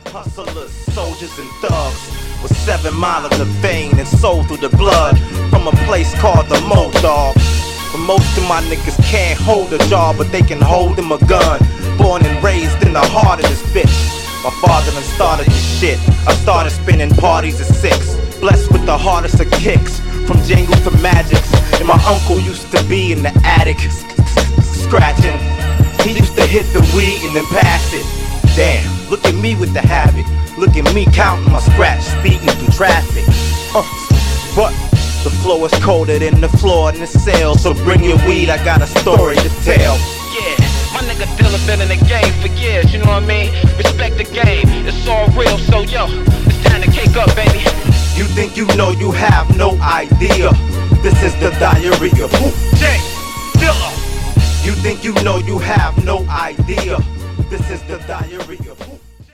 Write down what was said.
Hustlers, soldiers, and thugs with 7 miles of the vein and soul through the blood from a place called the Mo Dog. But most of my niggas can't hold a job, but they can hold them a gun. Born and raised in the heart of this bitch. My father done started this shit. I started spinning parties at 6, blessed with the hardest of kicks, from jingles to magics. And my uncle used to be in the attic, scratching. He used to hit the weed and then pass it. Damn, look at me with the habit. Look at me counting my scratch, speeding through traffic. But the floor is colder than the floor in the cell, so bring your weed, I got a story to tell. Yeah, my nigga Dilla been in the game for years, you know what I mean? Respect the game, it's all real, so yo, it's time to cake up, baby. You think you know, you have no idea. This is the diary of Wu-J Dilla. You think you know, you have no idea. This is the diary of